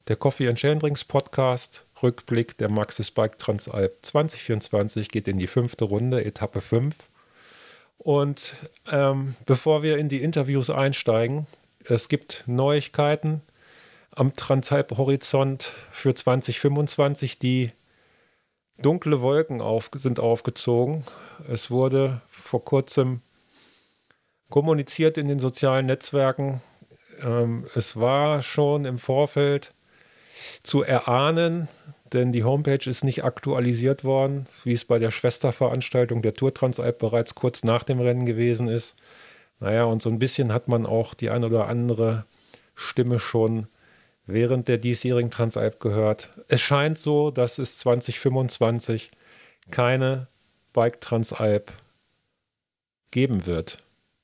der Coffee and Chain Drinks Podcast, Rückblick der Maxxis Bike Transalp 2024 geht in die 5. Runde, Etappe 5. Und bevor wir in die Interviews einsteigen, es gibt Neuigkeiten am Transalp-Horizont für 2025, die dunkle Wolken sind aufgezogen. Es wurde vor kurzem kommuniziert in den sozialen Netzwerken. Es war schon im Vorfeld zu erahnen, denn die Homepage ist nicht aktualisiert worden, wie es bei der Schwesterveranstaltung der Tour Transalp bereits kurz nach dem Rennen gewesen ist. Naja, und so ein bisschen hat man auch die eine oder andere Stimme schon während der diesjährigen Transalp gehört. Es scheint so, dass es 2025 keine Bike Transalp geben wird.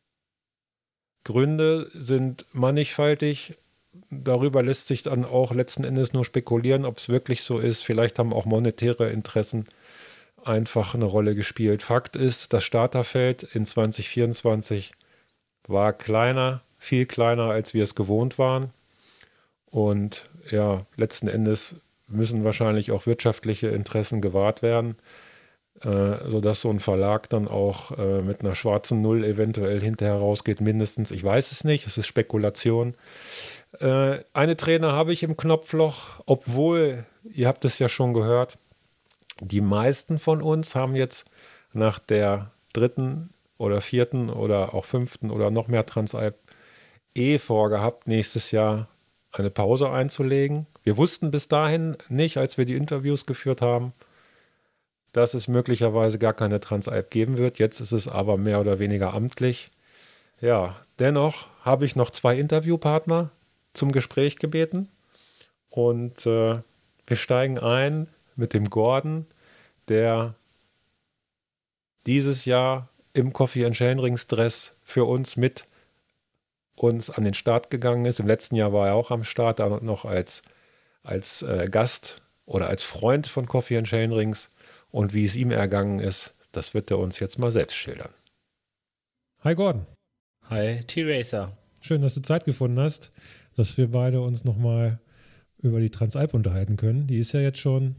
Gründe sind mannigfaltig. Darüber lässt sich dann auch letzten Endes nur spekulieren, ob es wirklich so ist. Vielleicht haben auch monetäre Interessen einfach eine Rolle gespielt. Fakt ist, das Starterfeld in 2024 war kleiner, viel kleiner, als wir es gewohnt waren. Und ja, letzten Endes müssen wahrscheinlich auch wirtschaftliche Interessen gewahrt werden, sodass so ein Verlag dann auch mit einer schwarzen Null eventuell hinterher rausgeht, mindestens. Ich weiß es nicht, es ist Spekulation. Eine Träne habe ich im Knopfloch, obwohl, ihr habt es ja schon gehört, die meisten von uns haben jetzt nach der 3. oder 4. oder auch 5. oder noch mehr Transalp vorgehabt, nächstes Jahr eine Pause einzulegen. Wir wussten bis dahin nicht, als wir die Interviews geführt haben, dass es möglicherweise gar keine Transalp geben wird. Jetzt ist es aber mehr oder weniger amtlich. Ja, dennoch habe ich noch 2 Interviewpartner zum Gespräch gebeten und wir steigen ein mit dem Gordon, der dieses Jahr im Coffee and Chain Drinks Dress für uns an den Start gegangen ist. Im letzten Jahr war er auch am Start, da noch als Gast oder als Freund von Coffee and Chain Drinks. Und wie es ihm ergangen ist, das wird er uns jetzt mal selbst schildern. Hi Gordon. Hi T-Racer. Schön, dass du Zeit gefunden hast, dass wir beide uns nochmal über die Transalp unterhalten können. Die ist ja jetzt schon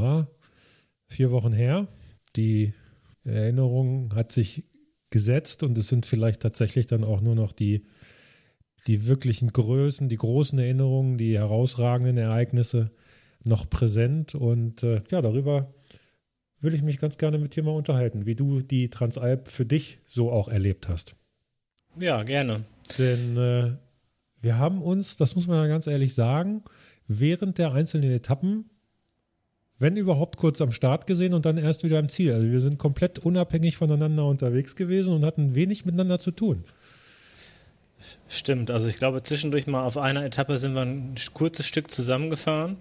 4 Wochen her. Die Erinnerung hat sich gesetzt und es sind vielleicht tatsächlich dann auch nur noch die wirklichen Größen, die großen Erinnerungen, die herausragenden Ereignisse noch präsent. Und darüber will ich mich ganz gerne mit dir mal unterhalten, wie du die Transalp für dich so auch erlebt hast. Ja, gerne. Denn wir haben uns, das muss man ja ganz ehrlich sagen, während der einzelnen Etappen, wenn überhaupt, kurz am Start gesehen und dann erst wieder im Ziel. Also wir sind komplett unabhängig voneinander unterwegs gewesen und hatten wenig miteinander zu tun. Stimmt, also ich glaube zwischendurch mal auf einer Etappe sind wir ein kurzes Stück zusammengefahren.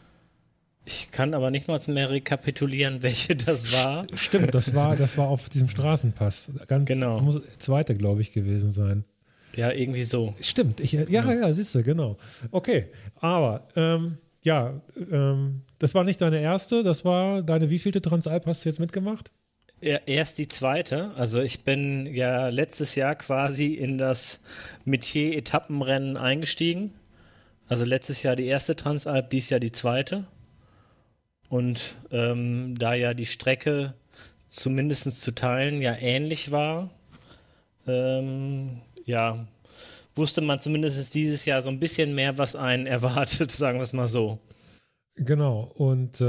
Ich kann aber nicht mal mehr rekapitulieren, welche das war. Stimmt, das war auf diesem Straßenpass. Genau. Muss zweite, glaube ich, gewesen sein. Ja, irgendwie so. Stimmt, siehst du, genau. Okay, aber das war nicht deine erste, das war deine wievielte Transalp hast du jetzt mitgemacht? Erst die zweite. Also ich bin ja letztes Jahr quasi in das Metier-Etappenrennen eingestiegen. Also letztes Jahr die erste Transalp, dieses Jahr die zweite. Und da ja die Strecke zumindest zu Teilen ja ähnlich war, wusste man zumindest dieses Jahr so ein bisschen mehr, was einen erwartet, sagen wir es mal so. Genau, und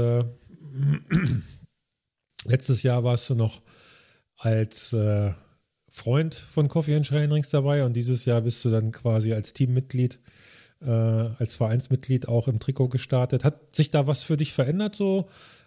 letztes Jahr warst du noch als Freund von Coffee and Chain Drinks dabei und dieses Jahr bist du dann quasi als Teammitglied, als Vereinsmitglied auch im Trikot gestartet. Hat sich da was für dich verändert, so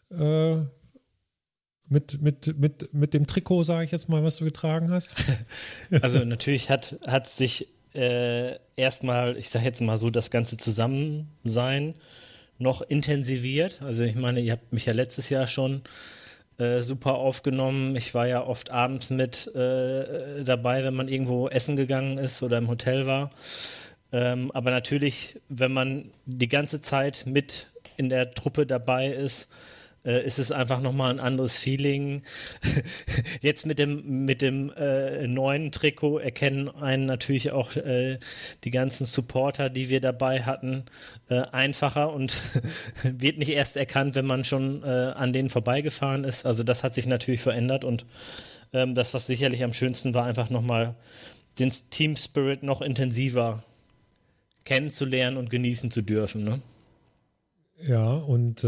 mit dem Trikot, sage ich jetzt mal, was du getragen hast? Also natürlich hat sich erstmal, ich sage jetzt mal so, das ganze Zusammensein noch intensiviert. Also ich meine, ihr habt mich ja letztes Jahr schon super aufgenommen. Ich war ja oft abends mit dabei, wenn man irgendwo essen gegangen ist oder im Hotel war. Aber natürlich, wenn man die ganze Zeit mit in der Truppe dabei ist, ist es einfach nochmal ein anderes Feeling. Jetzt mit dem neuen Trikot erkennen einen natürlich auch die ganzen Supporter, die wir dabei hatten, einfacher und wird nicht erst erkannt, wenn man schon an denen vorbeigefahren ist. Also das hat sich natürlich verändert und das, was sicherlich am schönsten war, einfach nochmal den Team Spirit noch intensiver kennenzulernen und genießen zu dürfen. Ne? Ja, und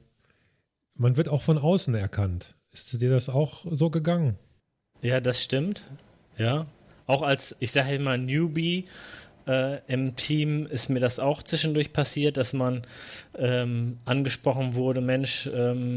man wird auch von außen erkannt. Ist dir das auch so gegangen? Ja, das stimmt. Ja. Auch als, ich sage immer, Newbie im Team ist mir das auch zwischendurch passiert, dass man angesprochen wurde, Mensch,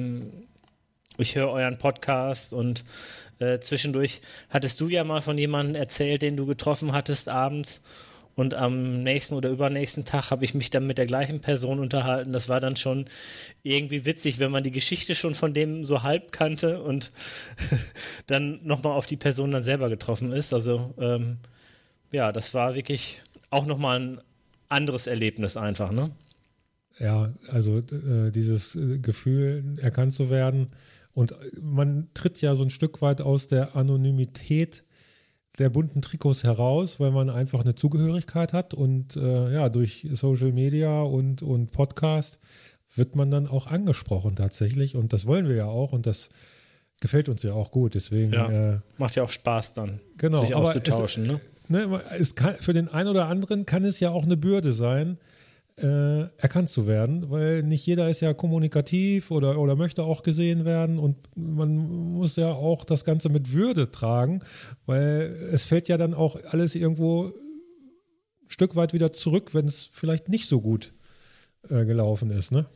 ich höre euren Podcast und zwischendurch hattest du ja mal von jemandem erzählt, den du getroffen hattest abends. Und am nächsten oder übernächsten Tag habe ich mich dann mit der gleichen Person unterhalten. Das war dann schon irgendwie witzig, wenn man die Geschichte schon von dem so halb kannte und dann nochmal auf die Person dann selber getroffen ist. Also ja, das war wirklich auch nochmal ein anderes Erlebnis einfach, ne? Ja, also dieses Gefühl, erkannt zu werden. Und man tritt ja so ein Stück weit aus der Anonymität der bunten Trikots heraus, weil man einfach eine Zugehörigkeit hat und ja, durch Social Media und Podcast wird man dann auch angesprochen tatsächlich und das wollen wir ja auch und das gefällt uns ja auch gut, deswegen ja, macht ja auch Spaß dann, genau, sich auszutauschen. Es kann, für den einen oder anderen kann es ja auch eine Bürde sein, erkannt zu werden, weil nicht jeder ist ja kommunikativ oder möchte auch gesehen werden und man muss ja auch das Ganze mit Würde tragen, weil es fällt ja dann auch alles irgendwo ein Stück weit wieder zurück, wenn es vielleicht nicht so gut gelaufen ist, ne?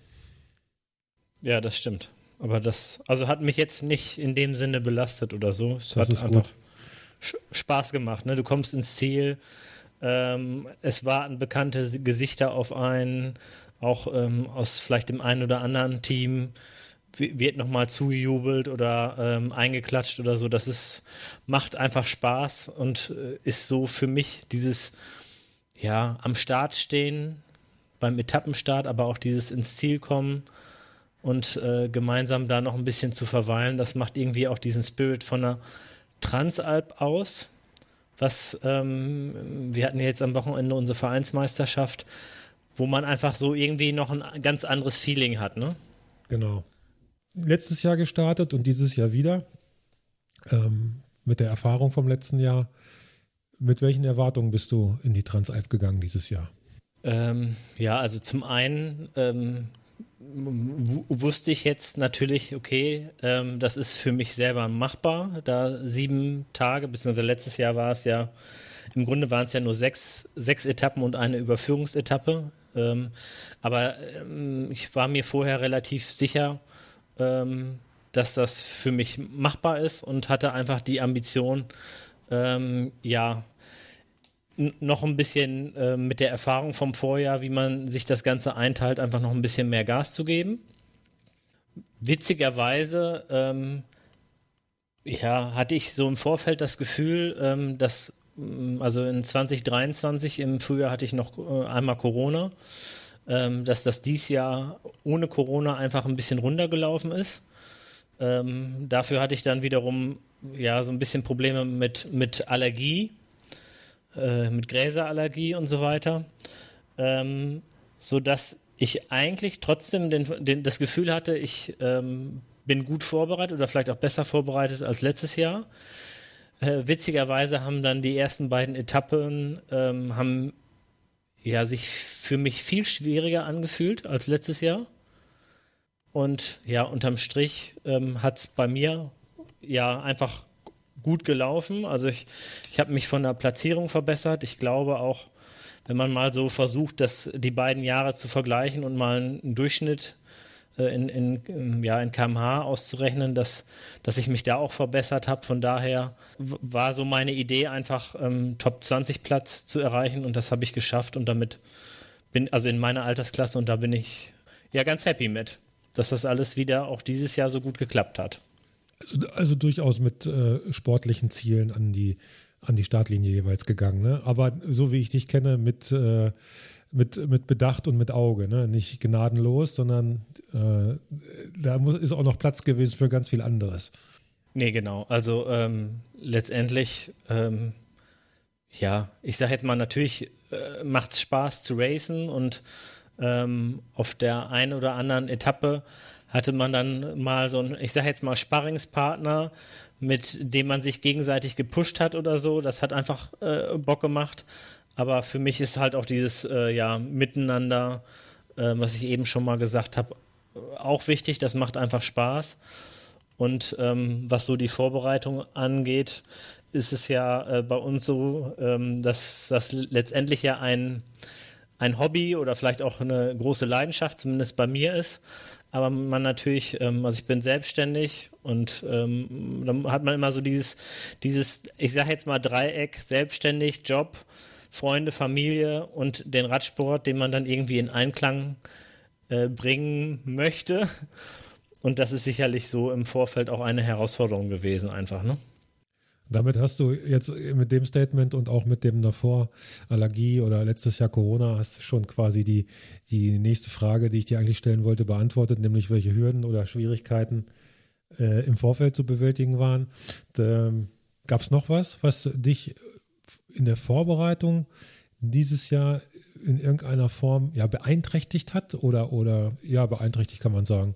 Ja, das stimmt. Aber das, also hat mich jetzt nicht in dem Sinne belastet oder so. Es hat ist einfach gut. Spaß gemacht, ne? Du kommst ins Ziel. Es warten bekannte Gesichter auf einen, auch aus vielleicht dem einen oder anderen Team wird nochmal zugejubelt oder eingeklatscht oder so. Das macht einfach Spaß und ist so für mich dieses, ja, am Start stehen, beim Etappenstart, aber auch dieses ins Ziel kommen und gemeinsam da noch ein bisschen zu verweilen, das macht irgendwie auch diesen Spirit von der Transalp aus. Was wir hatten ja jetzt am Wochenende unsere Vereinsmeisterschaft, wo man einfach so irgendwie noch ein ganz anderes Feeling hat, ne? Genau. Letztes Jahr gestartet und dieses Jahr wieder. Mit der Erfahrung vom letzten Jahr. Mit welchen Erwartungen bist du in die Transalp gegangen dieses Jahr? Ja, also zum einen wusste ich jetzt natürlich, okay, das ist für mich selber machbar, da 7 Tage, beziehungsweise letztes Jahr war es ja, im Grunde waren es ja nur 6 Etappen und eine Überführungsetappe, aber ich war mir vorher relativ sicher, dass das für mich machbar ist und hatte einfach die Ambition, ja, noch ein bisschen mit der Erfahrung vom Vorjahr, wie man sich das Ganze einteilt, einfach noch ein bisschen mehr Gas zu geben. Witzigerweise ja, hatte ich so im Vorfeld das Gefühl, dass also in 2023 im Frühjahr hatte ich noch einmal Corona, dass das dieses Jahr ohne Corona einfach ein bisschen runtergelaufen ist. Dafür hatte ich dann wiederum ja so ein bisschen Probleme mit Allergie, mit Gräserallergie und so weiter, sodass ich eigentlich trotzdem das Gefühl hatte, ich bin gut vorbereitet oder vielleicht auch besser vorbereitet als letztes Jahr. Witzigerweise haben dann die ersten beiden Etappen haben ja sich für mich viel schwieriger angefühlt als letztes Jahr. Und ja, unterm Strich hat es bei mir ja einfach gut gelaufen. Also ich habe mich von der Platzierung verbessert. Ich glaube auch, wenn man mal so versucht, die beiden Jahre zu vergleichen und mal einen Durchschnitt in km/h auszurechnen, dass ich mich da auch verbessert habe. Von daher war so meine Idee, einfach Top 20 Platz zu erreichen und das habe ich geschafft und damit also in meiner Altersklasse und da bin ich ja ganz happy mit, dass das alles wieder auch dieses Jahr so gut geklappt hat. Also durchaus mit sportlichen Zielen an die Startlinie jeweils gegangen, ne? Aber so wie ich dich kenne, mit mit Bedacht und mit Auge, ne? Nicht gnadenlos, sondern ist auch noch Platz gewesen für ganz viel anderes. Nee, genau. Also letztendlich, ja, ich sage jetzt mal, natürlich macht es Spaß zu racen und auf der einen oder anderen Etappe hatte man dann mal so einen, ich sage jetzt mal, Sparringspartner, mit dem man sich gegenseitig gepusht hat oder so. Das hat einfach Bock gemacht. Aber für mich ist halt auch dieses Miteinander, was ich eben schon mal gesagt habe, auch wichtig. Das macht einfach Spaß. Und was so die Vorbereitung angeht, ist es ja bei uns so, dass das letztendlich ja ein Hobby oder vielleicht auch eine große Leidenschaft, zumindest bei mir ist. Aber man natürlich, also ich bin selbstständig und dann hat man immer so dieses, ich sage jetzt mal Dreieck, selbstständig, Job, Freunde, Familie und den Radsport, den man dann irgendwie in Einklang bringen möchte. Und das ist sicherlich so im Vorfeld auch eine Herausforderung gewesen, einfach, ne? Damit hast du jetzt mit dem Statement und auch mit dem davor Allergie oder letztes Jahr Corona, hast du schon quasi die nächste Frage, die ich dir eigentlich stellen wollte, beantwortet, nämlich welche Hürden oder Schwierigkeiten im Vorfeld zu bewältigen waren. Gab es noch was dich in der Vorbereitung dieses Jahr in irgendeiner Form beeinträchtigt hat oder beeinträchtigt kann man sagen?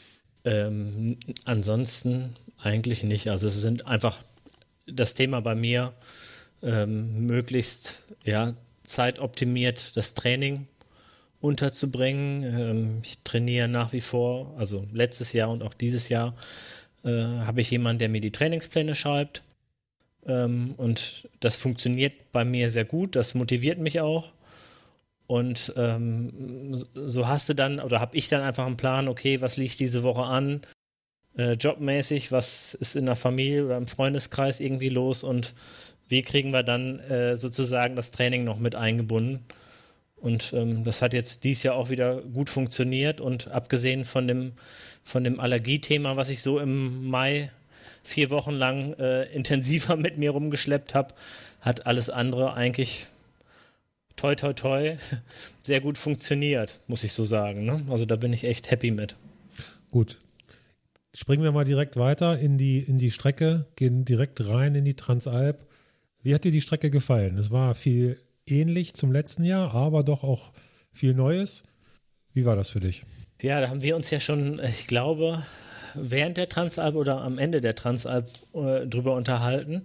Ansonsten eigentlich nicht. Also es sind einfach das Thema bei mir, möglichst zeitoptimiert das Training unterzubringen. Ich trainiere nach wie vor, also letztes Jahr und auch dieses Jahr habe ich jemanden, der mir die Trainingspläne schreibt. Und das funktioniert bei mir sehr gut, das motiviert mich auch. Und so hast du dann, oder habe ich dann einfach einen Plan, okay, was liegt diese Woche an, jobmäßig, was ist in der Familie oder im Freundeskreis irgendwie los und wie kriegen wir dann sozusagen das Training noch mit eingebunden. Und das hat jetzt dieses Jahr auch wieder gut funktioniert und abgesehen von dem Allergiethema, was ich so im Mai 4 Wochen lang intensiver mit mir rumgeschleppt habe, hat alles andere eigentlich toi toi toi sehr gut funktioniert, muss ich so sagen, ne? Also da bin ich echt happy mit. Gut. Springen wir mal direkt weiter in die Strecke, gehen direkt rein in die Transalp. Wie hat dir die Strecke gefallen? Es war viel ähnlich zum letzten Jahr, aber doch auch viel Neues. Wie war das für dich? Ja, da haben wir uns ja schon, ich glaube, während der Transalp oder am Ende der Transalp drüber unterhalten.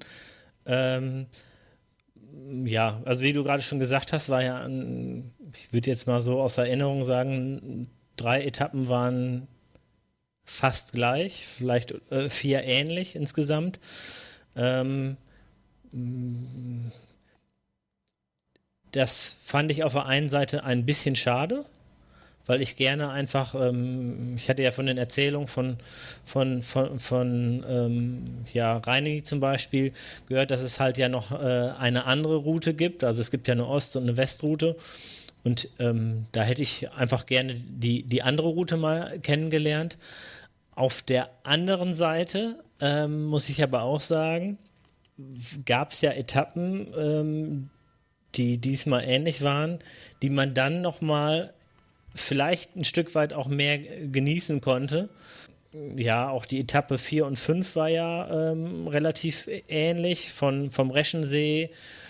Also wie du gerade schon gesagt hast, war ja, ich würde jetzt mal so aus Erinnerung sagen, 3 Etappen waren fast gleich, vielleicht 4 ähnlich insgesamt. Das fand ich auf der einen Seite ein bisschen schade, weil ich gerne einfach, ich hatte ja von den Erzählungen von Reini zum Beispiel gehört, dass es halt ja noch eine andere Route gibt. Also es gibt ja eine Ost- und eine Westroute. Und da hätte ich einfach gerne die andere Route mal kennengelernt. Auf der anderen Seite muss ich aber auch sagen, gab es ja Etappen, die diesmal ähnlich waren, die man dann nochmal vielleicht ein Stück weit auch mehr genießen konnte. Ja, auch die Etappe 4 und 5 war ja relativ ähnlich, vom Reschensee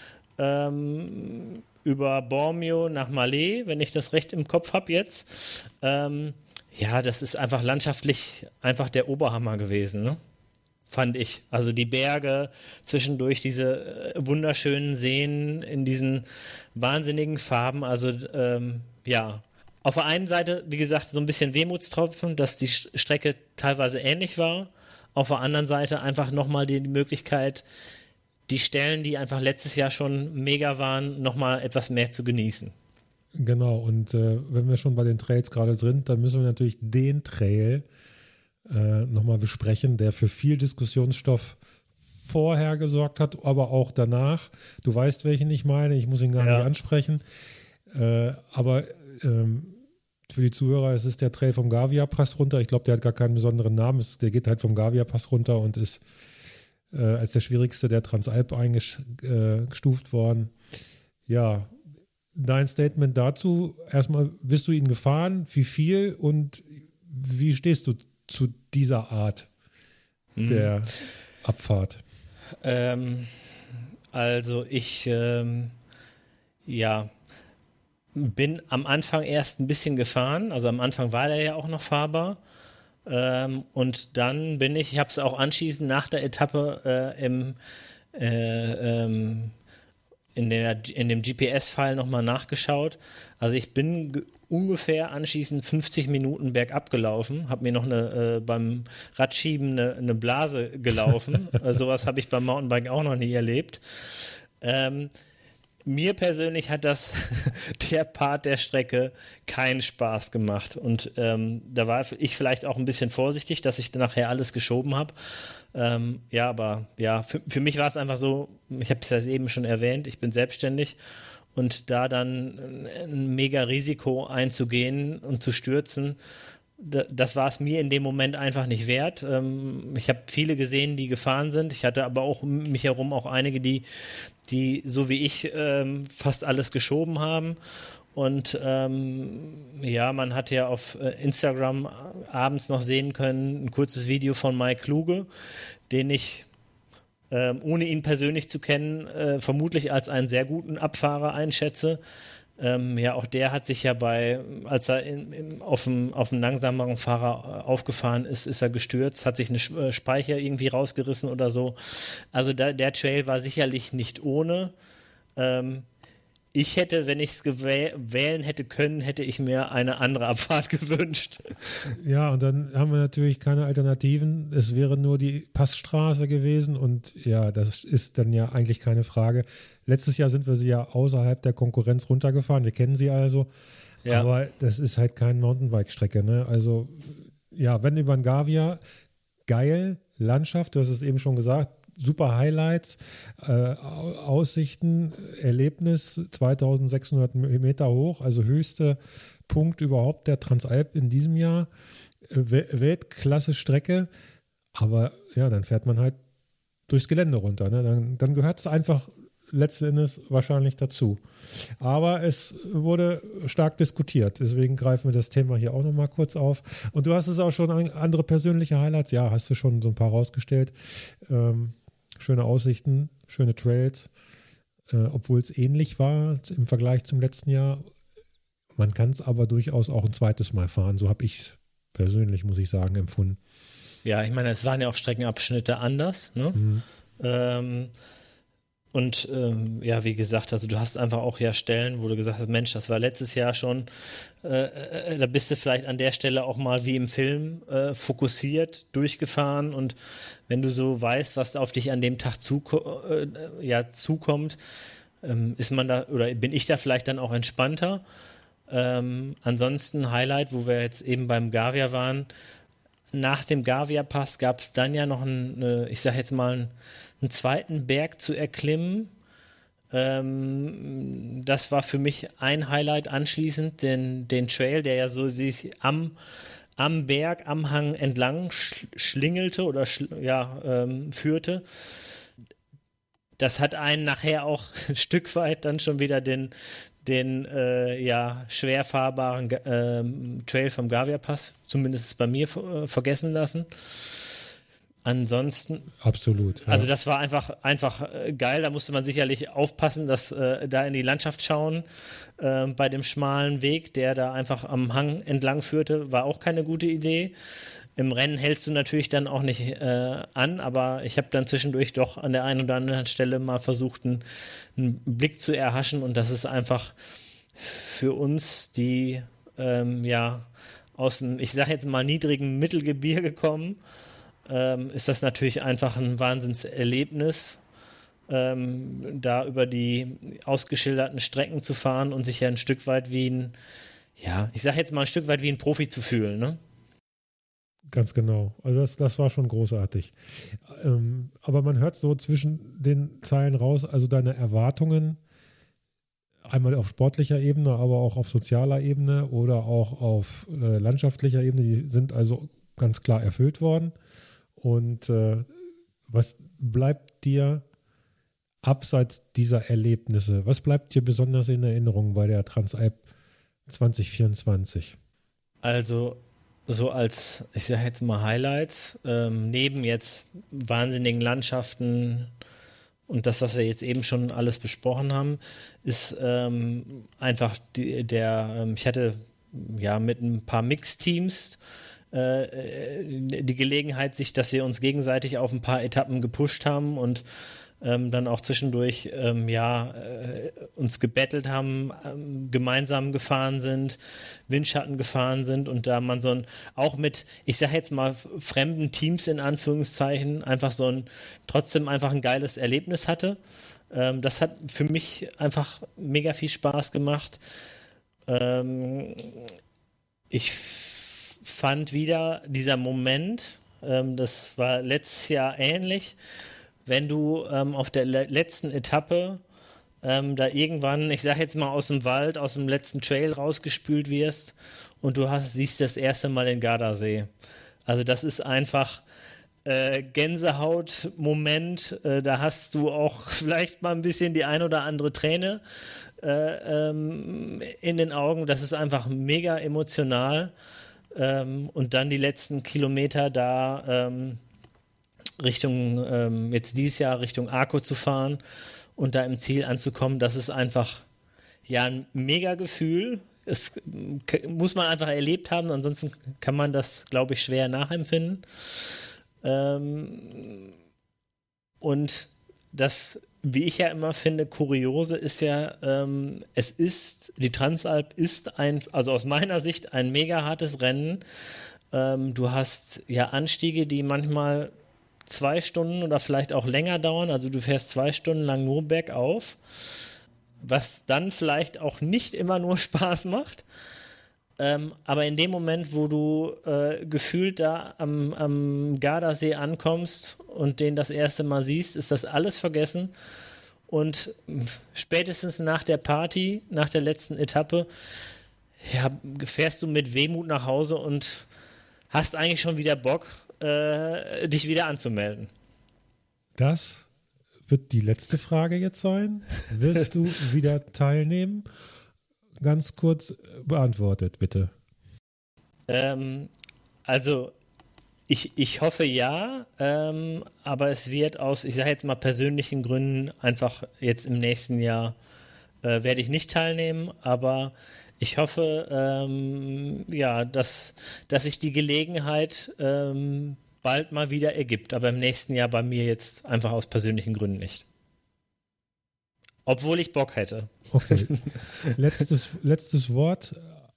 über Bormio nach Malé, wenn ich das recht im Kopf habe jetzt. Das ist einfach landschaftlich einfach der Oberhammer gewesen, ne? Fand ich. Also die Berge, zwischendurch diese wunderschönen Seen in diesen wahnsinnigen Farben. Also auf der einen Seite, wie gesagt, so ein bisschen Wehmutstropfen, dass die Strecke teilweise ähnlich war. Auf der anderen Seite einfach nochmal die Möglichkeit, die Stellen, die einfach letztes Jahr schon mega waren, nochmal etwas mehr zu genießen. Genau, und wenn wir schon bei den Trails gerade sind, dann müssen wir natürlich den Trail nochmal besprechen, der für viel Diskussionsstoff vorher gesorgt hat, aber auch danach. Du weißt, welchen ich meine, ich muss ihn gar nicht ansprechen. Aber für die Zuhörer, es ist der Trail vom Gavia-Pass runter. Ich glaube, der hat gar keinen besonderen Namen. Der geht halt vom Gavia-Pass runter und ist als der schwierigste der Transalp eingestuft worden. Ja, dein Statement dazu. Erstmal, bist du ihn gefahren? Wie viel? Und wie stehst du zu dieser Art der Abfahrt? Also ich bin am Anfang erst ein bisschen gefahren. Also am Anfang war der ja auch noch fahrbar. Und dann ich habe es auch anschließend nach der Etappe in dem GPS-File nochmal nachgeschaut. Also ich bin ungefähr anschließend 50 Minuten bergab gelaufen, habe mir noch beim Radschieben eine Blase gelaufen. Sowas habe ich beim Mountainbiken auch noch nie erlebt. Mir persönlich hat der Part der Strecke keinen Spaß gemacht und da war ich vielleicht auch ein bisschen vorsichtig, dass ich nachher alles geschoben habe. Für mich war es einfach so, ich habe es ja eben schon erwähnt, ich bin selbstständig und da dann ein mega Risiko einzugehen und zu stürzen, das war es mir in dem Moment einfach nicht wert. Ich habe viele gesehen, die gefahren sind. Ich hatte aber auch um mich herum auch einige, die so wie ich fast alles geschoben haben. Und man hat ja auf Instagram abends noch sehen können, ein kurzes Video von Mike Kluge, den ich, ohne ihn persönlich zu kennen, vermutlich als einen sehr guten Abfahrer einschätze. Auch der hat sich ja als er auf einem langsameren Fahrer aufgefahren ist er gestürzt, hat sich eine Speicher irgendwie rausgerissen oder so. Also der Trail war sicherlich nicht ohne. Ich hätte, wenn ich es wählen hätte können, hätte ich mir eine andere Abfahrt gewünscht. Ja, und dann haben wir natürlich keine Alternativen. Es wäre nur die Passstraße gewesen und ja, das ist dann ja eigentlich keine Frage. Letztes Jahr sind wir sie ja außerhalb der Konkurrenz runtergefahren. Wir kennen sie also. Ja. Aber das ist halt keine Mountainbike-Strecke. Ne? Also ja, wenn über den Gavia, geil, Landschaft, du hast es eben schon gesagt, super Highlights, Aussichten, Erlebnis, 2600 Meter hoch, also höchste Punkt überhaupt der Transalp in diesem Jahr. Weltklasse-Strecke, aber ja, dann fährt man halt durchs Gelände runter. Ne? Dann gehört es einfach letzten Endes wahrscheinlich dazu. Aber es wurde stark diskutiert, deswegen greifen wir das Thema hier auch nochmal kurz auf. Und du hast es auch schon andere persönliche Highlights, ja, hast du schon so ein paar rausgestellt. Schöne Aussichten, schöne Trails, obwohl es ähnlich war im Vergleich zum letzten Jahr. Man kann es aber durchaus auch ein zweites Mal fahren. So habe ich es persönlich, muss ich sagen, empfunden. Ja, ich meine, es waren ja auch Streckenabschnitte anders. Ne? Mhm. Wie gesagt, also du hast einfach auch ja Stellen, wo du gesagt hast, Mensch, das war letztes Jahr schon, da bist du vielleicht an der Stelle auch mal wie im Film fokussiert durchgefahren und wenn du so weißt, was auf dich an dem Tag zukommt, ist man da oder bin ich da vielleicht dann auch entspannter. Ansonsten Highlight, wo wir jetzt eben beim Gavia waren, nach dem Gavia-Pass gab es dann ja noch einen zweiten Berg zu erklimmen. Das war für mich ein Highlight anschließend, den Trail, der ja so sich am Berg, am Hang entlang schlingelte oder führte. Das hat einen nachher auch ein Stück weit dann schon wieder den schwer fahrbaren Trail vom Gavia-Pass, zumindest bei mir, vergessen lassen. Ansonsten. Absolut. Ja. Also das war einfach geil. Da musste man sicherlich aufpassen, dass da in die Landschaft schauen bei dem schmalen Weg, der da einfach am Hang entlang führte, war auch keine gute Idee. Im Rennen hältst du natürlich dann auch nicht an, aber ich habe dann zwischendurch doch an der einen oder anderen Stelle mal versucht, einen Blick zu erhaschen und das ist einfach für uns, die aus dem, ich sage jetzt mal, niedrigen Mittelgebirge kommen, ist das natürlich einfach ein Wahnsinnserlebnis, da über die ausgeschilderten Strecken zu fahren und sich ja ein Stück weit wie ein Profi zu fühlen, ne? Ganz genau. Also das war schon großartig. Aber man hört so zwischen den Zeilen raus, also deine Erwartungen, einmal auf sportlicher Ebene, aber auch auf sozialer Ebene oder auch auf landschaftlicher Ebene, die sind also ganz klar erfüllt worden. Und was bleibt dir abseits dieser Erlebnisse, was bleibt dir besonders in Erinnerung bei der Transalp 2024? Also so als, ich sage jetzt mal Highlights, neben jetzt wahnsinnigen Landschaften und das, was wir jetzt eben schon alles besprochen haben, ist einfach ich hatte ja mit ein paar Mixteams die Gelegenheit, dass wir uns gegenseitig auf ein paar Etappen gepusht haben und dann auch zwischendurch uns gebettelt haben, gemeinsam gefahren sind, Windschatten gefahren sind und da man auch mit, ich sage jetzt mal, fremden Teams in Anführungszeichen, einfach trotzdem einfach ein geiles Erlebnis hatte. Das hat für mich einfach mega viel Spaß gemacht. Ich fand wieder dieser Moment, das war letztes Jahr ähnlich, wenn du auf der letzten Etappe da irgendwann, ich sag jetzt mal aus dem Wald, aus dem letzten Trail rausgespült wirst und siehst das erste Mal den Gardasee. Also das ist einfach Gänsehaut-Moment, da hast du auch vielleicht mal ein bisschen die ein oder andere Träne in den Augen. Das ist einfach mega emotional. Und dann die letzten Kilometer da Richtung, jetzt dieses Jahr Richtung Arco zu fahren und da im Ziel anzukommen, das ist einfach ja ein mega Gefühl. Es muss man einfach erlebt haben, ansonsten kann man das, glaube ich, schwer nachempfinden. Und das, wie ich ja immer finde, Kuriose ist ja, die Transalp ist also aus meiner Sicht ein mega hartes Rennen. Du hast ja Anstiege, die manchmal 2 Stunden oder vielleicht auch länger dauern. Also du fährst 2 Stunden lang nur bergauf, was dann vielleicht auch nicht immer nur Spaß macht. Aber in dem Moment, wo du gefühlt da am Gardasee ankommst und den das erste Mal siehst, ist das alles vergessen. Und spätestens nach der Party, nach der letzten Etappe, ja, fährst du mit Wehmut nach Hause und hast eigentlich schon wieder Bock, dich wieder anzumelden. Das wird die letzte Frage jetzt sein. Wirst du wieder teilnehmen? Ganz kurz beantwortet, bitte. Also ich hoffe ja, aber es wird aus, ich sage jetzt mal persönlichen Gründen einfach jetzt im nächsten Jahr werde ich nicht teilnehmen, aber ich hoffe, dass sich die Gelegenheit bald mal wieder ergibt, aber im nächsten Jahr bei mir jetzt einfach aus persönlichen Gründen nicht. Obwohl ich Bock hätte. Okay. Letztes Wort.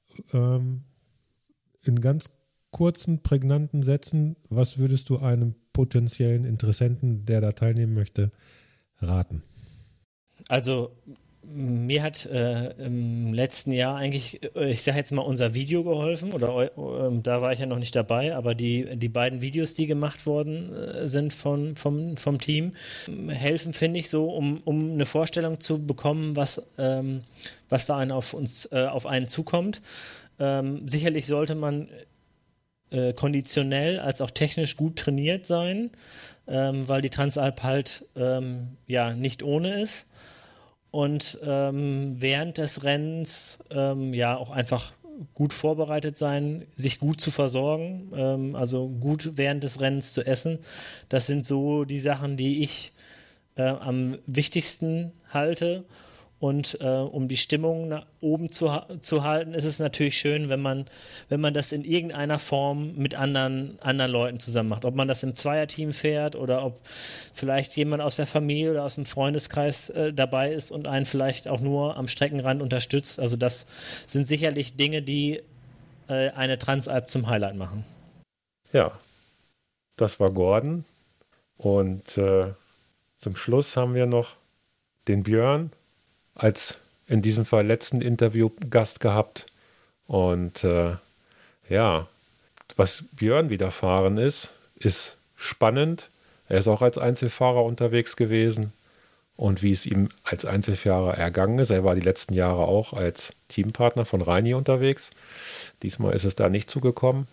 In ganz kurzen, prägnanten Sätzen, was würdest du einem potenziellen Interessenten, der da teilnehmen möchte, raten? Also mir hat im letzten Jahr eigentlich, ich sage jetzt mal, unser Video geholfen, oder da war ich ja noch nicht dabei, aber die beiden Videos, die gemacht worden sind vom Team, helfen, finde ich, so, um eine Vorstellung zu bekommen, was da auf einen zukommt. Sicherlich sollte man konditionell als auch technisch gut trainiert sein, weil die Transalp halt nicht ohne ist. Und während des Rennens auch einfach gut vorbereitet sein, sich gut zu versorgen, also gut während des Rennens zu essen. Das sind so die Sachen, die ich am wichtigsten halte. Und um die Stimmung nach oben zu halten, ist es natürlich schön, wenn man das in irgendeiner Form mit anderen Leuten zusammen macht. Ob man das im Zweierteam fährt oder ob vielleicht jemand aus der Familie oder aus dem Freundeskreis dabei ist und einen vielleicht auch nur am Streckenrand unterstützt. Also das sind sicherlich Dinge, die eine Transalp zum Highlight machen. Ja, das war Gordon. Und zum Schluss haben wir noch den Björn als in diesem Fall letzten Interviewgast gehabt. Und was Björn widerfahren ist spannend. Er ist auch als Einzelfahrer unterwegs gewesen. Und wie es ihm als Einzelfahrer ergangen ist, er war die letzten Jahre auch als Teampartner von Reini unterwegs. Diesmal ist es da nicht zugekommen.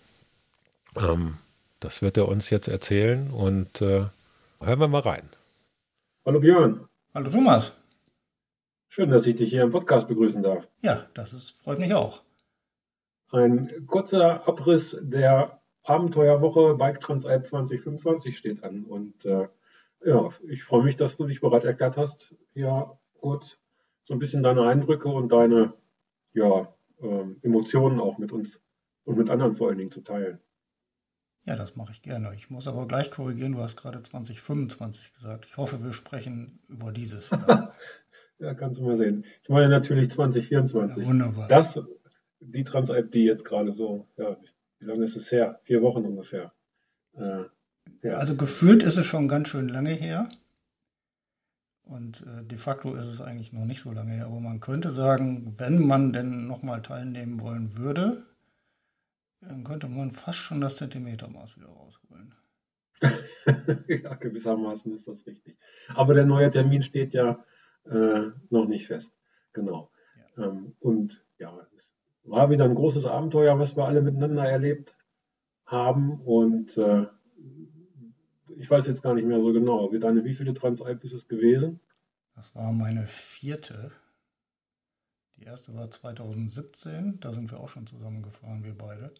Das wird er uns jetzt erzählen und hören wir mal rein. Hallo Björn. Hallo Thomas. Schön, dass ich dich hier im Podcast begrüßen darf. Ja, freut mich auch. Ein kurzer Abriss der Abenteuerwoche Bike Transalp 2025 steht an. Und ja, ich freue mich, dass du dich bereit erklärt hast, hier kurz so ein bisschen deine Eindrücke und deine ja, Emotionen auch mit uns und mit anderen vor allen Dingen zu teilen. Ja, das mache ich gerne. Ich muss aber gleich korrigieren, du hast gerade 2025 gesagt. Ich hoffe, wir sprechen über dieses Jahr. Ja, kannst du mal sehen. Ich meine natürlich 2024. Ja, wunderbar. Die Transalp, die jetzt gerade so, ja, wie lange ist es her? 4 Wochen ungefähr. Ja, Also gefühlt ist es schon ganz schön lange her. Und de facto ist es eigentlich noch nicht so lange her. Aber man könnte sagen, wenn man denn nochmal teilnehmen wollen würde, dann könnte man fast schon das Zentimetermaß wieder rausholen. Ja, gewissermaßen ist das richtig. Aber der neue Termin steht ja noch nicht fest. Genau. Ja. Und ja, es war wieder ein großes Abenteuer, was wir alle miteinander erlebt haben. Und ich weiß jetzt gar nicht mehr so genau. Wie viele Transalp ist es gewesen? Das war meine 4. Die erste war 2017. Da sind wir auch schon zusammengefahren, wir beide.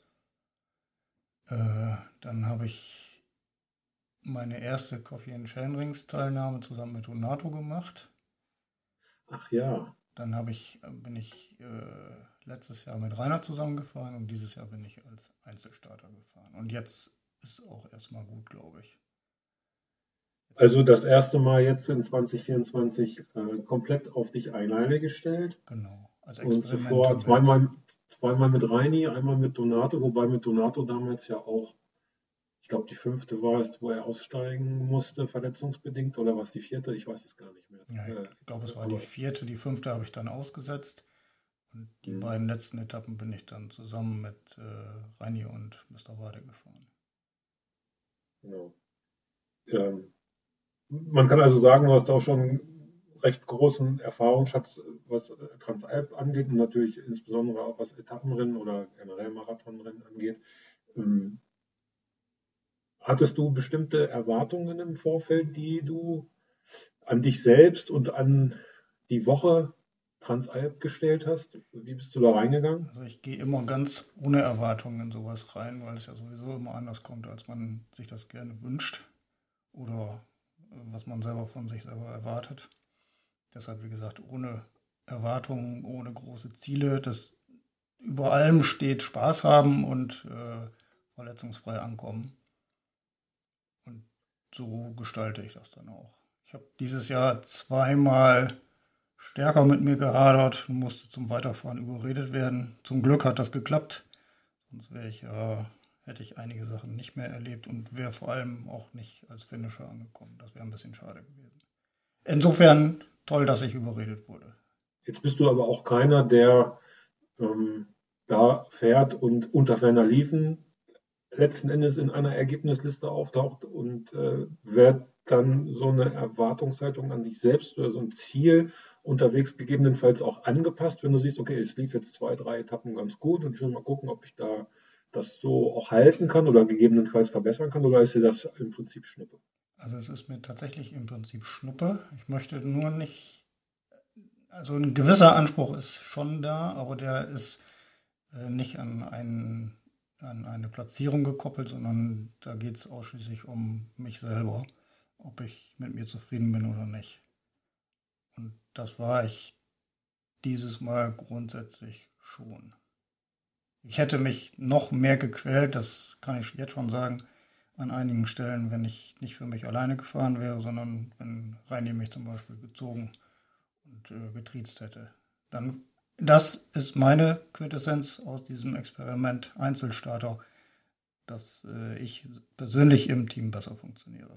Dann habe ich meine erste Coffee and Chainrings Teilnahme zusammen mit Donato gemacht. Ach ja. Dann bin ich letztes Jahr mit Rainer zusammengefahren und dieses Jahr bin ich als Einzelstarter gefahren. Und jetzt ist auch erstmal gut, glaube ich. Also das erste Mal jetzt in 2024 komplett auf dich alleine gestellt. Genau. Als Und Experiment. zuvor zweimal mit Reini, einmal mit Donato, wobei mit Donato damals ja auch, ich glaube die 5. war es, wo er aussteigen musste, verletzungsbedingt, oder war es die 4.? Ich weiß es gar nicht mehr. Ja, ich glaube, es war die 4., die 5. habe ich dann ausgesetzt. Und die beiden letzten Etappen bin ich dann zusammen mit Reini und Mr. Wade gefahren. Genau. Man kann also sagen, du hast auch schon einen recht großen Erfahrungsschatz, was Transalp angeht und natürlich insbesondere auch was Etappenrennen oder generell Marathonrennen angeht. Hattest du bestimmte Erwartungen im Vorfeld, die du an dich selbst und an die Woche Transalp gestellt hast? Wie bist du da reingegangen? Also ich gehe immer ganz ohne Erwartungen in sowas rein, weil es ja sowieso immer anders kommt, als man sich das gerne wünscht oder was man selber von sich selber erwartet. Deshalb, wie gesagt, ohne Erwartungen, ohne große Ziele. Das über allem steht Spaß haben und verletzungsfrei ankommen. Und so gestalte ich das dann auch. Ich habe dieses Jahr zweimal stärker mit mir gehadert und musste zum Weiterfahren überredet werden. Zum Glück hat das geklappt. Sonst hätte ich einige Sachen nicht mehr erlebt und wäre vor allem auch nicht als Finisher angekommen. Das wäre ein bisschen schade gewesen. Insofern toll, dass ich überredet wurde. Jetzt bist du aber auch keiner, der da fährt und unter ferner Liefen letzten Endes in einer Ergebnisliste auftaucht und wird dann so eine Erwartungshaltung an dich selbst oder so ein Ziel unterwegs gegebenenfalls auch angepasst, wenn du siehst, okay, es lief jetzt 2, 3 Etappen ganz gut und ich will mal gucken, ob ich da das so auch halten kann oder gegebenenfalls verbessern kann, oder ist dir das im Prinzip Schnuppe? Also es ist mir tatsächlich im Prinzip Schnuppe. Ich möchte nur nicht, also ein gewisser Anspruch ist schon da, aber der ist nicht an eine Platzierung gekoppelt, sondern da geht es ausschließlich um mich selber, ob ich mit mir zufrieden bin oder nicht. Und das war ich dieses Mal grundsätzlich schon. Ich hätte mich noch mehr gequält, das kann ich jetzt schon sagen, an einigen Stellen, wenn ich nicht für mich alleine gefahren wäre, sondern wenn Reini mich zum Beispiel gezogen und getriezt hätte. Dann, das ist meine Quintessenz aus diesem Experiment Einzelstarter, dass ich persönlich im Team besser funktioniere.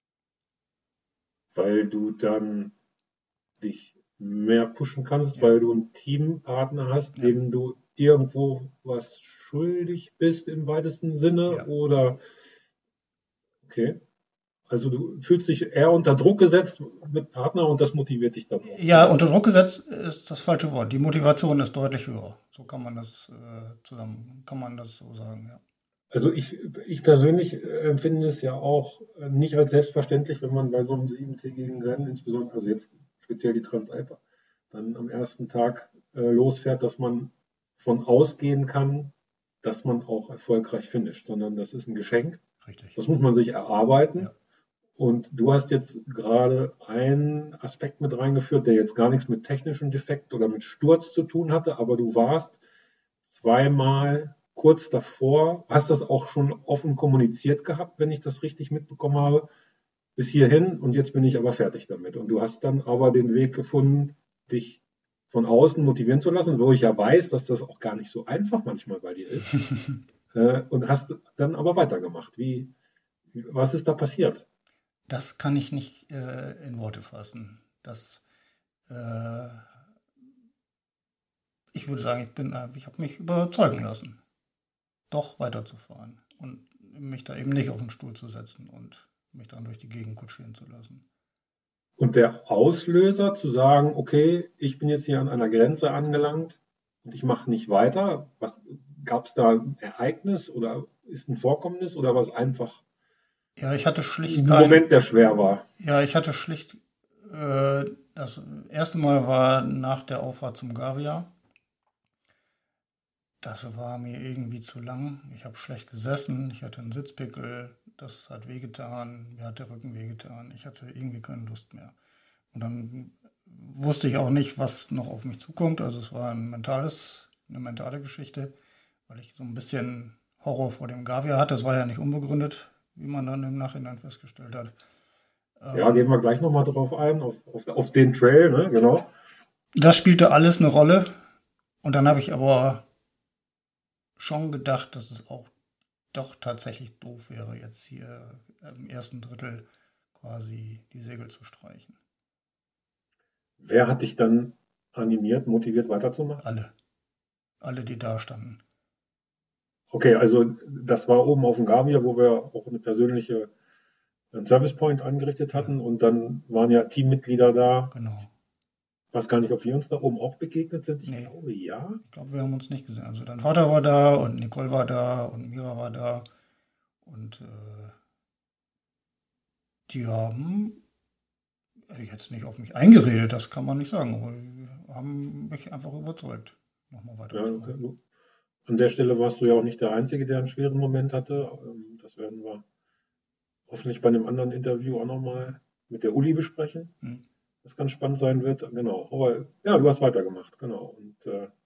Weil du dann dich mehr pushen kannst, weil du einen Teampartner hast, dem du irgendwo was schuldig bist im weitesten Sinne, oder okay. Also du fühlst dich eher unter Druck gesetzt mit Partner und das motiviert dich dann auch. Ja, unter Druck gesetzt ist das falsche Wort. Die Motivation ist deutlich höher. So kann man das so sagen, ja. Also ich persönlich empfinde es ja auch nicht als selbstverständlich, wenn man bei so einem siebentägigen Rennen, insbesondere, also jetzt speziell die Transalper, dann am ersten Tag losfährt, dass man von ausgehen kann, dass man auch erfolgreich finisht, sondern das ist ein Geschenk. Richtig. Das muss man sich erarbeiten. Ja. Und du hast jetzt gerade einen Aspekt mit reingeführt, der jetzt gar nichts mit technischem Defekt oder mit Sturz zu tun hatte, aber du warst zweimal kurz davor, hast das auch schon offen kommuniziert gehabt, wenn ich das richtig mitbekommen habe, bis hierhin und jetzt bin ich aber fertig damit. Und du hast dann aber den Weg gefunden, dich von außen motivieren zu lassen, wo ich ja weiß, dass das auch gar nicht so einfach manchmal bei dir ist. Und hast dann aber weitergemacht. Was ist da passiert? Das kann ich nicht in Worte fassen. Äh, Ich würde sagen, ich habe mich überzeugen lassen, doch weiterzufahren und mich da eben nicht auf den Stuhl zu setzen und mich dann durch die Gegend kutschieren zu lassen. Und der Auslöser zu sagen, okay, ich bin jetzt hier an einer Grenze angelangt und ich mache nicht weiter. Gab es da ein Ereignis oder ist ein Vorkommnis oder was einfach Ja, ich hatte schlicht ein Moment, der schwer war? Ja, ich hatte schlicht. Das erste Mal war nach der Auffahrt zum Gavia. Das war mir irgendwie zu lang. Ich habe schlecht gesessen. Ich hatte einen Sitzpickel. Das hat wehgetan. Mir hat der Rücken wehgetan. Ich hatte irgendwie keine Lust mehr. Und dann wusste ich auch nicht, was noch auf mich zukommt. Also es war eine mentale Geschichte, weil ich so ein bisschen Horror vor dem Gavia hatte. Das war ja nicht unbegründet, wie man dann im Nachhinein festgestellt hat. Ja, gehen wir gleich nochmal drauf ein, auf den Trail, ne? Genau. Das spielte alles eine Rolle. Und dann habe ich aber schon gedacht, dass es auch doch tatsächlich doof wäre, jetzt hier im ersten Drittel quasi die Segel zu streichen. Wer hat dich dann animiert, motiviert weiterzumachen? Alle. Alle, die da standen. Okay, also das war oben auf dem Gavia, wo wir auch eine persönliche Service Point angerichtet Ja, hatten und dann waren ja Teammitglieder da. genau. Ich weiß gar nicht, ob wir uns da oben auch begegnet sind. Ich Nee, glaube, ja. ich glaube, wir haben uns nicht gesehen. Also dein Vater war da und Nicole war da und Mira war da. Und die haben jetzt nicht auf mich eingeredet, das kann man nicht sagen, aber die haben mich einfach überzeugt, nochmal Ja, weiterzumachen. an der Stelle warst du ja auch nicht der Einzige, der einen schweren Moment hatte. Das werden wir hoffentlich bei einem anderen Interview auch nochmal mit der Uli besprechen, Hm. das ganz spannend sein wird. Genau. Aber ja, du hast weitergemacht, genau. Und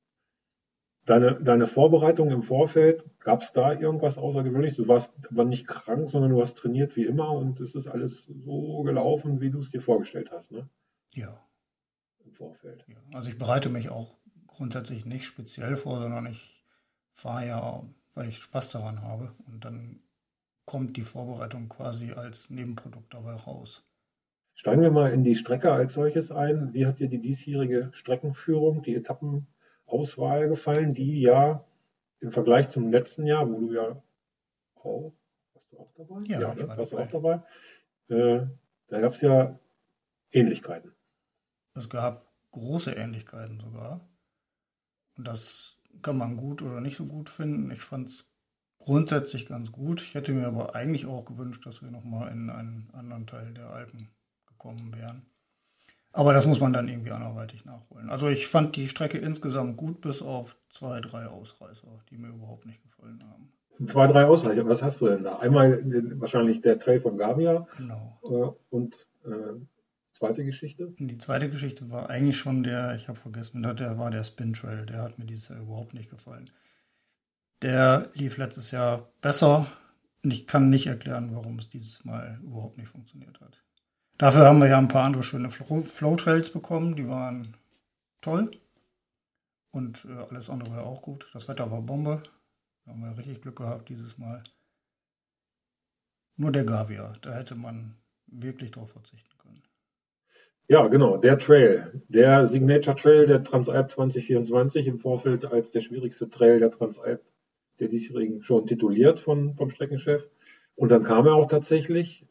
deine Vorbereitung im Vorfeld, gab es da irgendwas Außergewöhnliches? Du warst aber nicht krank, sondern du hast trainiert wie immer und es ist alles so gelaufen, wie du es dir vorgestellt hast, ne? Ja, Im Vorfeld. ja. Also ich bereite mich auch grundsätzlich nicht speziell vor, sondern ich fahre ja, weil ich Spaß daran habe. Und dann kommt die Vorbereitung quasi als Nebenprodukt dabei raus. Steigen wir mal in die Strecke als solches ein. Wie hat dir die diesjährige Streckenführung, die Etappenauswahl gefallen, die ja im Vergleich zum letzten Jahr, wo du ja auch, warst du auch dabei? Ja, Ja, ich ne? war Warst du auch dabei. dabei? Da gab es ja Ähnlichkeiten. Es gab große Ähnlichkeiten sogar. Und das kann man gut oder nicht so gut finden. Ich fand es grundsätzlich ganz gut. Ich hätte mir aber eigentlich auch gewünscht, dass wir nochmal in einen anderen Teil der Alpen gekommen wären. Aber das muss man dann irgendwie anderweitig nachholen. Also ich fand die Strecke insgesamt gut, bis auf 2, 3 Ausreißer, die mir überhaupt nicht gefallen haben. Zwei, drei Ausreicher. Was hast du denn da? Einmal wahrscheinlich der Trail von Gavia Genau. und zweite Geschichte. Und die zweite Geschichte war eigentlich schon ich habe vergessen, der war der Spin Trail. Der hat mir dieses Jahr überhaupt nicht gefallen. Der lief letztes Jahr besser und ich kann nicht erklären, warum es dieses Mal überhaupt nicht funktioniert hat. Dafür haben wir ja ein paar andere schöne Flow-Trails bekommen, die waren toll und alles andere war auch gut. Das Wetter war Bombe, da haben wir richtig Glück gehabt dieses Mal. Nur der Gavia, da hätte man wirklich drauf verzichten können. Ja, genau, der Trail, der Signature Trail der Transalp 2024 im Vorfeld als der schwierigste Trail der Transalp der diesjährigen schon tituliert vom Streckenchef. Und dann kam er auch tatsächlich.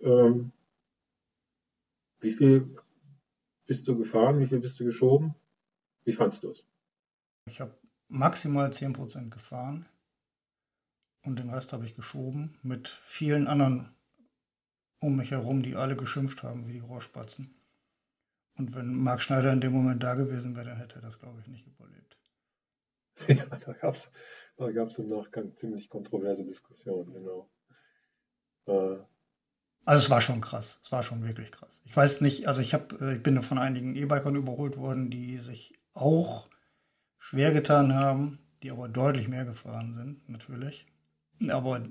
Wie viel bist du gefahren? Wie viel bist du geschoben? Wie fandst du es? Ich habe maximal 10% gefahren und den Rest habe ich geschoben mit vielen anderen um mich herum, die alle geschimpft haben wie die Rohrspatzen. Und wenn Marc Schneider in dem Moment da gewesen wäre, dann hätte er das, glaube ich, nicht überlebt. Ja, da gab's im Nachgang ziemlich kontroverse Diskussionen, genau. Also es war schon krass, es war schon wirklich krass. Ich weiß nicht, also ich bin von einigen E-Bikern überholt worden, die sich auch schwer getan haben, die aber deutlich mehr gefahren sind, natürlich. Aber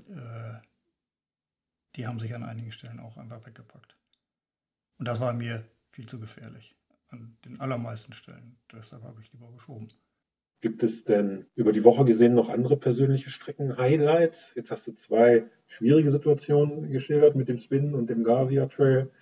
die haben sich an einigen Stellen auch einfach weggepackt. Und das war mir viel zu gefährlich. An den allermeisten Stellen. Deshalb habe ich lieber geschoben. Gibt es denn über die Woche gesehen noch andere persönliche Strecken-Highlights? Jetzt hast du 2 schwierige Situationen geschildert mit dem Spin und dem Gavia Trail.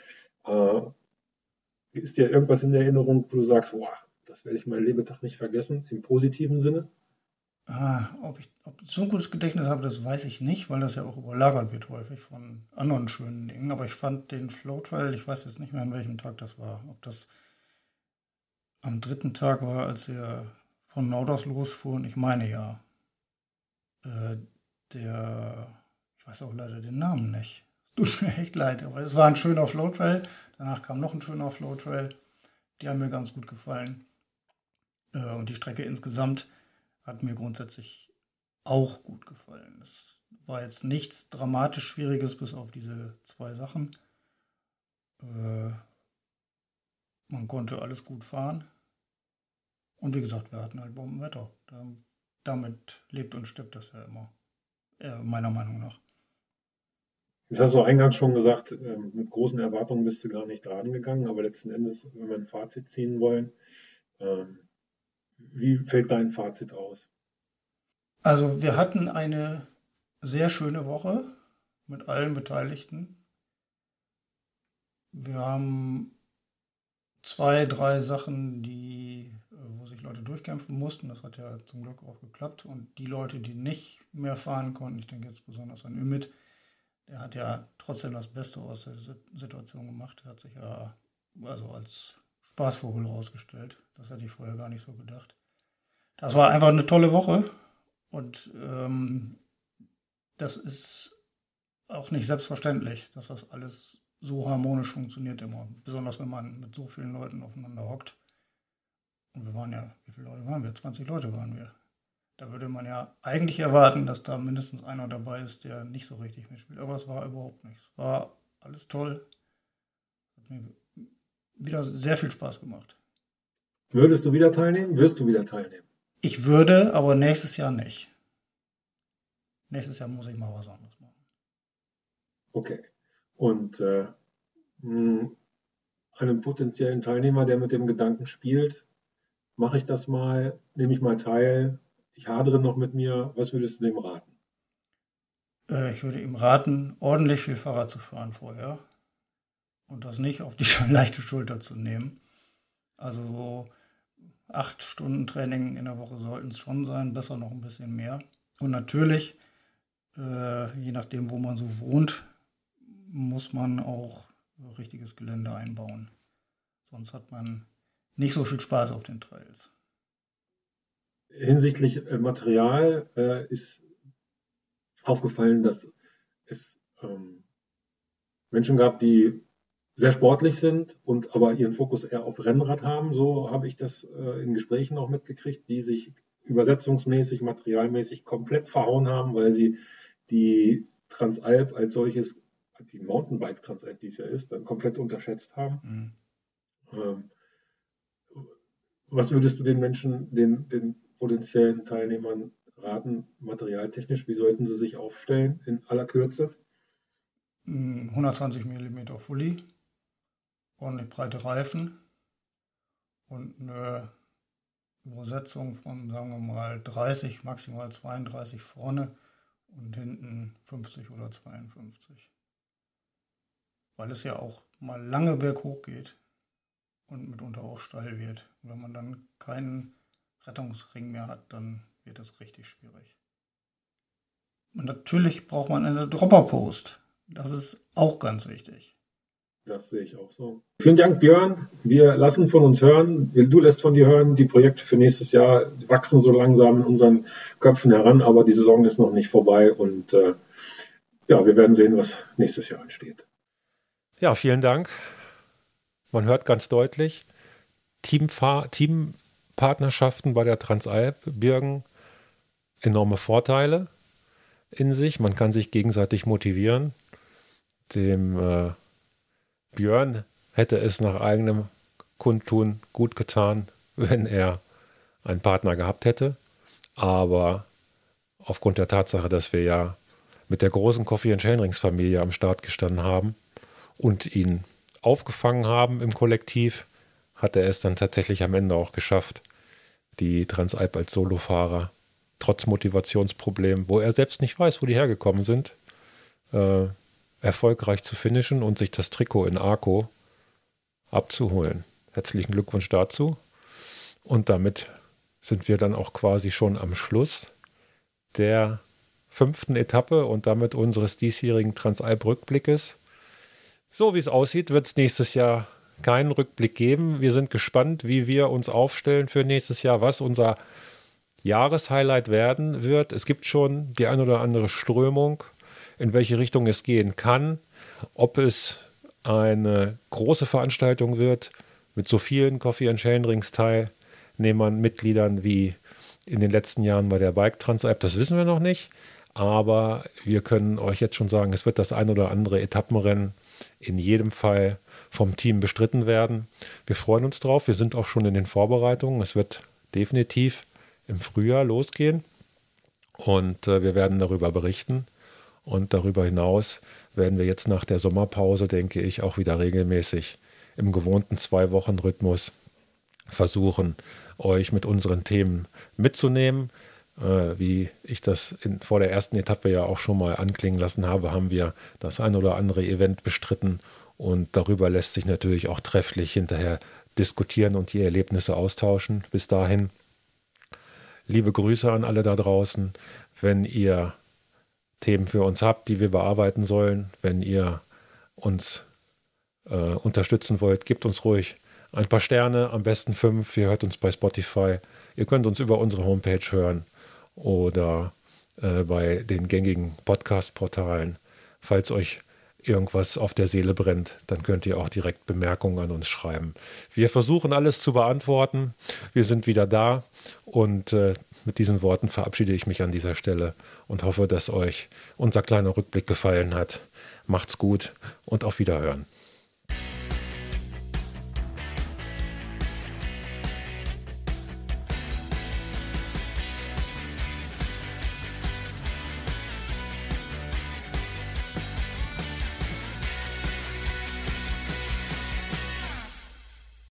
Ist dir irgendwas in der Erinnerung, wo du sagst, boah, das werde ich meinen Lebetag nicht vergessen, im positiven Sinne? Ob ich so ein gutes Gedächtnis habe, das weiß ich nicht, weil das ja auch überlagert wird häufig von anderen schönen Dingen. Aber ich fand den Flow Trail, ich weiß jetzt nicht mehr, an welchem Tag das war. Ob das am 3. Tag war, als wir von Nauders losfuhren. Ich meine ja. Ich weiß auch leider den Namen nicht. Es tut mir echt leid, aber es war ein schöner Flow Trail. Danach kam noch ein schöner Flow Trail. Die haben mir ganz gut gefallen. Und die Strecke insgesamt hat mir grundsätzlich auch gut gefallen. Es war jetzt nichts dramatisch Schwieriges, bis auf diese 2 Sachen. Man konnte alles gut fahren. Und wie gesagt, wir hatten halt Bombenwetter. Damit lebt und stirbt das ja immer. Meiner Meinung nach. Jetzt hast du eingangs schon gesagt, mit großen Erwartungen bist du gar nicht dran gegangen, aber letzten Endes, wenn wir ein Fazit ziehen wollen, wie fällt dein Fazit aus? Also wir hatten eine sehr schöne Woche mit allen Beteiligten. Wir haben 2, 3 Sachen, wo sich Leute durchkämpfen mussten. Das hat ja zum Glück auch geklappt. Und die Leute, die nicht mehr fahren konnten, ich denke jetzt besonders an Ümit, der hat ja trotzdem das Beste aus der Situation gemacht. Er hat sich ja also als Spaßvogel rausgestellt. Das hätte ich vorher gar nicht so gedacht. Das war einfach eine tolle Woche. Und das ist auch nicht selbstverständlich, dass das alles so harmonisch funktioniert immer. Besonders wenn man mit so vielen Leuten aufeinander hockt. Und wir waren ja, wie viele Leute waren wir? 20 Leute waren wir. Da würde man ja eigentlich erwarten, dass da mindestens einer dabei ist, der nicht so richtig mitspielt. Aber es war überhaupt nichts. Es war alles toll. Hat mir wieder sehr viel Spaß gemacht. Würdest du wieder teilnehmen? Wirst du wieder teilnehmen? Ich würde, aber nächstes Jahr nicht. Nächstes Jahr muss ich mal was anderes machen. Okay. Und einem potenziellen Teilnehmer, der mit dem Gedanken spielt, mache ich das mal, nehme ich mal teil, ich hadere noch mit mir, was würdest du dem raten? Ich würde ihm raten, ordentlich viel Fahrrad zu fahren vorher und das nicht auf die leichte Schulter zu nehmen. Also so 8 Stunden Training in der Woche sollten es schon sein, besser noch ein bisschen mehr. Und natürlich, je nachdem, wo man so wohnt, muss man auch richtiges Gelände einbauen. Sonst hat man nicht so viel Spaß auf den Trails. Hinsichtlich Material ist aufgefallen, dass es Menschen gab, die sehr sportlich sind und aber ihren Fokus eher auf Rennrad haben. So habe ich das in Gesprächen auch mitgekriegt, die sich übersetzungsmäßig, materialmäßig komplett verhauen haben, weil sie die Transalp als solches, die Mountainbike Transalp, die es ja ist, dann komplett unterschätzt haben. Was würdest du den Menschen, den potenziellen Teilnehmern raten, materialtechnisch? Wie sollten sie sich aufstellen in aller Kürze? 120 mm Fully, ordentlich breite Reifen und eine Übersetzung von, sagen wir mal, 30, maximal 32 vorne und hinten 50 oder 52. Weil es ja auch mal lange berghoch geht und mitunter auch steil wird. Und wenn man dann keinen Rettungsring mehr hat, dann wird das richtig schwierig. Und natürlich braucht man eine Dropper-Post. Das ist auch ganz wichtig. Das sehe ich auch so. Vielen Dank, Björn. Wir lassen von uns hören. Du lässt von dir hören. Die Projekte für nächstes Jahr wachsen so langsam in unseren Köpfen heran, aber die Saison ist noch nicht vorbei und ja, wir werden sehen, was nächstes Jahr ansteht. Ja, vielen Dank. Man hört ganz deutlich, Teampartnerschaften bei der Transalp birgen enorme Vorteile in sich. Man kann sich gegenseitig motivieren. Dem Björn hätte es nach eigenem Kundtun gut getan, wenn er einen Partner gehabt hätte. Aber aufgrund der Tatsache, dass wir ja mit der großen Coffee & Chainrings Familie am Start gestanden haben und ihn aufgefangen haben im Kollektiv, hat er es dann tatsächlich am Ende auch geschafft, die Transalp als Solofahrer trotz Motivationsproblemen, wo er selbst nicht weiß, wo die hergekommen sind, erfolgreich zu finishen und sich das Trikot in Arco abzuholen. Herzlichen Glückwunsch dazu. Und damit sind wir dann auch quasi schon am Schluss der 5. Etappe und damit unseres diesjährigen Transalp-Rückblickes. So wie es aussieht, wird es nächstes Jahr keinen Rückblick geben. Wir sind gespannt, wie wir uns aufstellen für nächstes Jahr, was unser Jahreshighlight werden wird. Es gibt schon die ein oder andere Strömung, in welche Richtung es gehen kann. Ob es eine große Veranstaltung wird mit so vielen Coffee & Chainrings Teilnehmern, Mitgliedern wie in den letzten Jahren bei der Bike Transalp, das wissen wir noch nicht. Aber wir können euch jetzt schon sagen, es wird das ein oder andere Etappenrennen in jedem Fall vom Team bestritten werden. Wir freuen uns drauf. Wir sind auch schon in den Vorbereitungen. Es wird definitiv im Frühjahr losgehen und wir werden darüber berichten. Und darüber hinaus werden wir jetzt nach der Sommerpause, denke ich, auch wieder regelmäßig im gewohnten 2-Wochen-Rhythmus versuchen, euch mit unseren Themen mitzunehmen. Wie ich das vor der ersten Etappe ja auch schon mal anklingen lassen habe, haben wir das ein oder andere Event bestritten und darüber lässt sich natürlich auch trefflich hinterher diskutieren und die Erlebnisse austauschen. Bis dahin, liebe Grüße an alle da draußen. Wenn ihr Themen für uns habt, die wir bearbeiten sollen, wenn ihr uns unterstützen wollt, gebt uns ruhig ein paar Sterne, am besten 5. Ihr hört uns bei Spotify. Ihr könnt uns über unsere Homepage hören oder bei den gängigen Podcast-Portalen. Falls euch irgendwas auf der Seele brennt, dann könnt ihr auch direkt Bemerkungen an uns schreiben. Wir versuchen alles zu beantworten. Wir sind wieder da und mit diesen Worten verabschiede ich mich an dieser Stelle und hoffe, dass euch unser kleiner Rückblick gefallen hat. Macht's gut und auf Wiederhören.